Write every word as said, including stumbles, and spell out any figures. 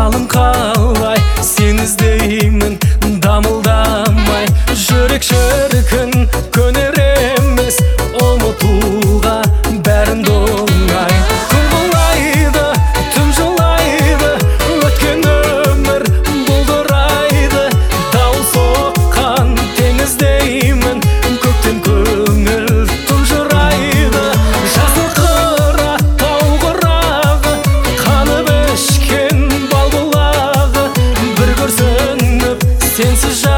жалын қалай сен іздеймін дамылдамай. Жүрек шіркін көнер емес ұмытуға бәрін оңай. Күн бұлайды, түн жылайды, өткен өмір бұлдырайды. Дауыл соққан теңіздеймін, көктем көңіл тұнжырайды. Жасыл қыра тау құрағы, қанып ішкен бал бұлағы. Бір күрсініп сенсіз